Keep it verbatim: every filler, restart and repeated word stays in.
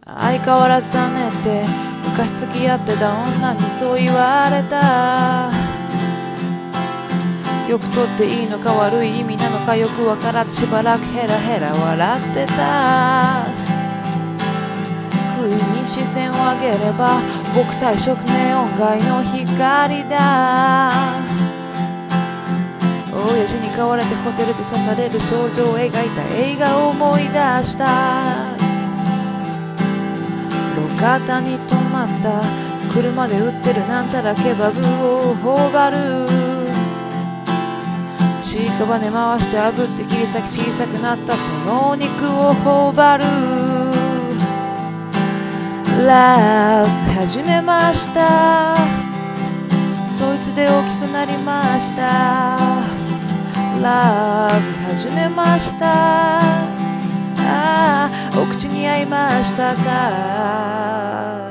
相変わらずだねって昔付き合ってた女にそう言われた。よくとっていいのか悪い意味なのかよくわからずしばらくヘラヘラ笑ってた。不意に視線を上げれば国際色ネオン街の光だ。親父に買われてホテルで刺される少女を描いた映画を思い出した。路肩に止まった車で売ってるなんたらケバブを頬張る。屍回して炙って切り裂き小さくなったそのお肉を頬張る。ラブ始めました。そいつで大きくなりました。ラブ始めました。ああお口に合いましたか。